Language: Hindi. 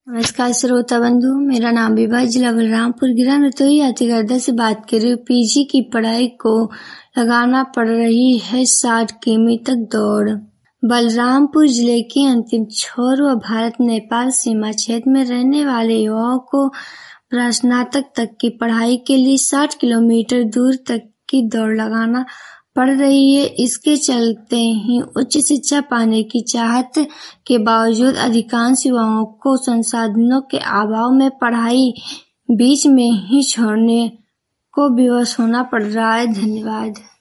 नमस्कार श्रोता बंधु, मेरा नाम विभा, जिला बलरामपुर, गिरा रतोई यातिगर्दा से बात कर रही हूँ। पीजी की पढ़ाई को लगाना पड़ रही है 60 किमी तक दौड़। बलरामपुर जिले के अंतिम छोर व भारत नेपाल सीमा क्षेत्र में रहने वाले युवाओं को स्नातक तक की पढ़ाई के लिए 60 किलोमीटर दूर तक की दौड़ लगाना पड़ रही है। इसके चलते ही उच्च शिक्षा पाने की चाहत के बावजूद अधिकांश युवाओं को संसाधनों के अभाव में पढ़ाई बीच में ही छोड़ने को विवश होना पड़ रहा है। धन्यवाद।